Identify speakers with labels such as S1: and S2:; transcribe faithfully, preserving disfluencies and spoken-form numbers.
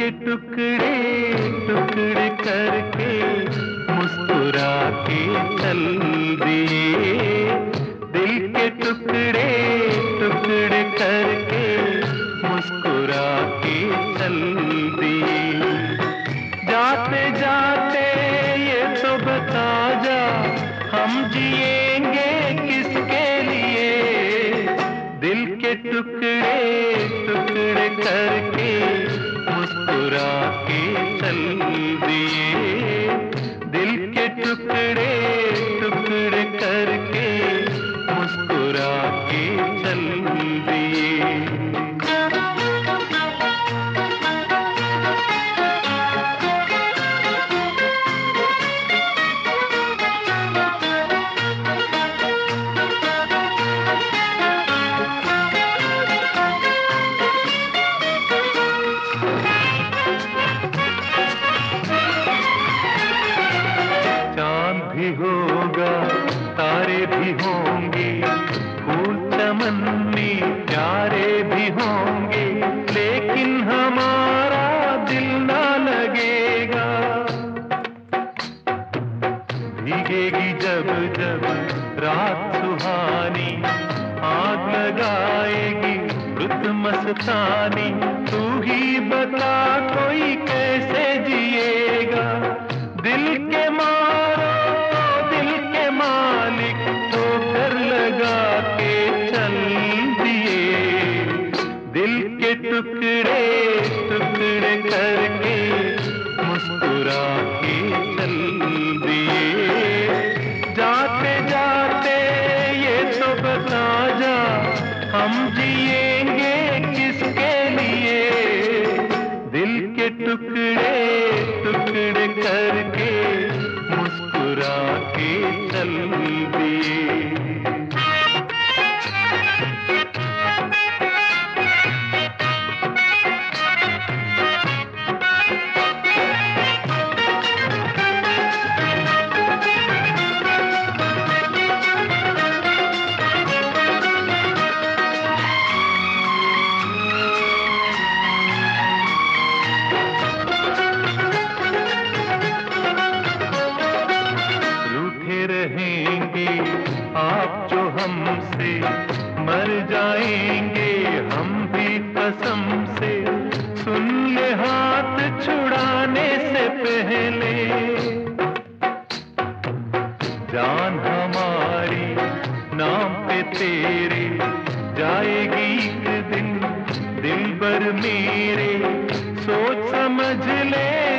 S1: के टुकड़े टुकड़े करके मुस्कुरा के चल दिए। दिल के टुकड़े टुकड़े करके मुस्कुरा के चल दिए। जाते जाते ये तो बता जा, हम जिएंगे किसके लिए। दिल के टुकड़े टुकड़े करके मुस्कुरा के चल दिए। दिल के टुकड़े टुकड़े करके मुस्कुरा के चल दिए। भी होगा तारे भी होंगे, फूल चमन में प्यारे भी होंगे, लेकिन हमारा दिल ना लगेगा। भीगेगी जब जब रात सुहानी, आग लगाएगी रुत मस्तानी। तू ही बता कोई कैसे जिएगा। दिल के मारो दिल के मालिक ठोकर लगा के चल दिए। दिल के टुकड़े टुकड़े करके मुस्कुरा के चल दिए। जाते जाते ये तो बता जा, हम जिएंगे किसके लिए। दिल के टुकड़े टुकड़े करके मुस्कुरा के चल दिए। रहेंगे आप जो हमसे, मर जाएंगे हम भी कसम से। सुन ले हाथ छुड़ाने से पहले, जान हमारी नाम पे तेरे जाएगी एक दिन दिल भर मेरे। सोच समझ ले